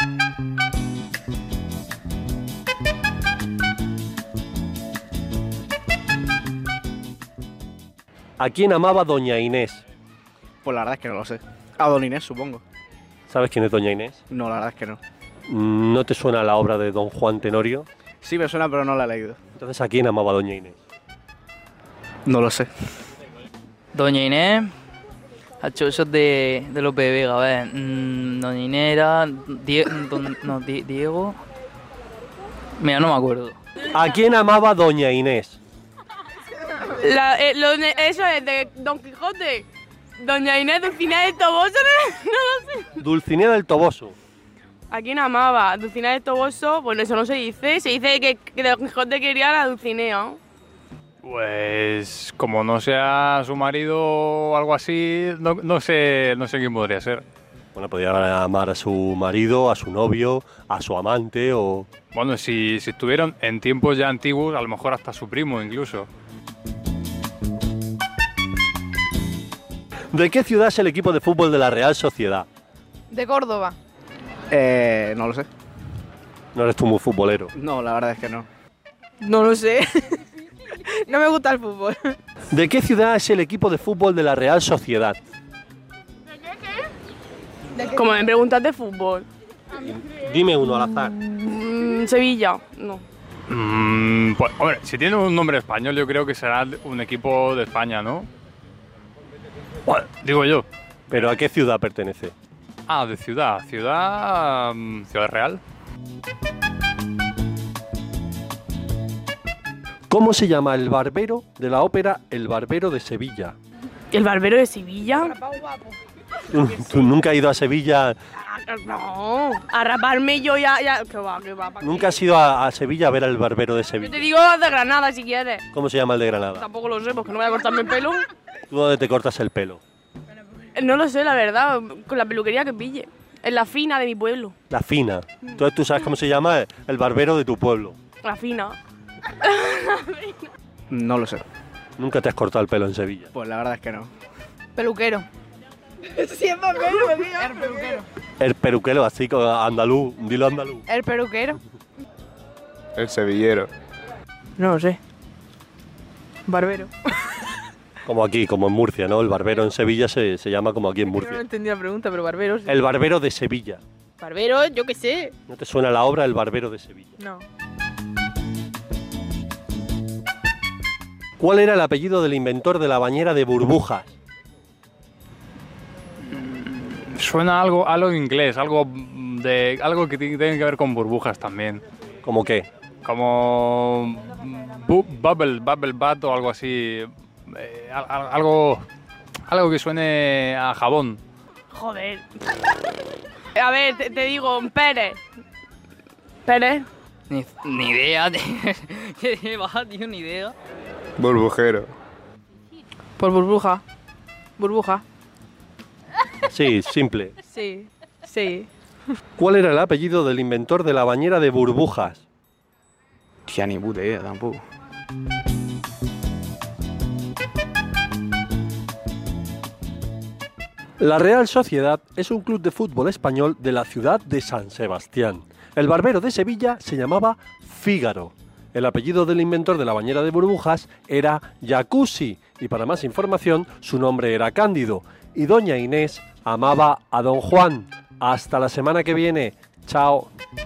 ¿A quién amaba doña Inés? Pues la verdad es que no lo sé. A don Inés, supongo. ¿Sabes quién es doña Inés? No, la verdad es que no. ¿No te suena la obra de don Juan Tenorio? Sí me suena, pero no la he leído. Entonces, ¿a quién amaba doña Inés? No lo sé. Doña Inés, eso es de Lope de Vega, a ver. Doña Inés era Diego. Mira, no me acuerdo. ¿A quién amaba doña Inés? Eso es de Don Quijote. Doña Inés Dulcinea del Toboso, no lo sé. Dulcinea del Toboso. ¿A quién amaba? Dulcinea del Toboso, bueno, eso no se dice. Se dice que Don Quijote quería a la Dulcinea. Pues como no sea su marido o algo así, no sé quién podría ser. Bueno, podría amar a su marido, a su novio, a su amante o... Bueno, si estuvieron en tiempos ya antiguos, a lo mejor hasta su primo incluso. ¿De qué ciudad es el equipo de fútbol de la Real Sociedad? De Córdoba. No lo sé. No eres tú muy futbolero. No, la verdad es que no. No lo sé. No me gusta el fútbol. ¿De qué ciudad es el equipo de fútbol de la Real Sociedad? Como me preguntas de fútbol. Dime uno al azar. Sevilla, no. Pues, hombre, si tiene un nombre español, yo creo que será un equipo de España, ¿no? Bueno, digo yo. ¿Pero a qué ciudad pertenece? Ah, de ciudad. Ciudad Real. ¿Cómo se llama el barbero de la ópera El Barbero de Sevilla? ¿El barbero de Sevilla? ¿Tú nunca has ido a Sevilla? No, a raparme yo ya... ¿Qué va? ¿Nunca has ido a Sevilla a ver al barbero de Yo Sevilla? te digo de Granada si quieres. ¿Cómo se llama el de Granada? Tampoco lo sé, porque no voy a cortarme el pelo. ¿Tú dónde te cortas el pelo? No lo sé, la verdad, con la peluquería que pille. En la fina de mi pueblo. La Fina. Entonces tú sabes cómo se llama el barbero de tu pueblo. La fina. No lo sé. Nunca te has cortado el pelo en Sevilla. Pues la verdad es que no. Peluquero. Siempre El peluquero. El peluquero, así como andaluz, dilo andaluz. El peluquero. El sevillero. No lo sé. Barbero. Como aquí, como en Murcia, ¿no? El barbero en Sevilla se llama como aquí en No Murcia. entendí la pregunta, pero barbero. Sí. El barbero de Sevilla. Barbero, yo qué sé. ¿No te suena la obra El Barbero de Sevilla? No. ¿Cuál era el apellido del inventor de la bañera de burbujas? Suena algo inglés, algo que tiene que ver con burbujas también. ¿Cómo qué? Como bubble bath o algo así. Algo que suene a jabón. Joder. A ver, te digo, Pérez. ¿Pérez? Ni idea. ¿Qué va, tío? Ni idea. Burbujero. Por burbuja. Burbuja. Sí, simple. Sí. Sí. ¿Cuál era el apellido del inventor de la bañera de burbujas? Tía, ni puta idea tampoco. La Real Sociedad es un club de fútbol español de la ciudad de San Sebastián. El barbero de Sevilla se llamaba Fígaro. El apellido del inventor de la bañera de burbujas era Jacuzzi y para más información su nombre era Cándido. Y doña Inés amaba a don Juan. Hasta la semana que viene. Chao.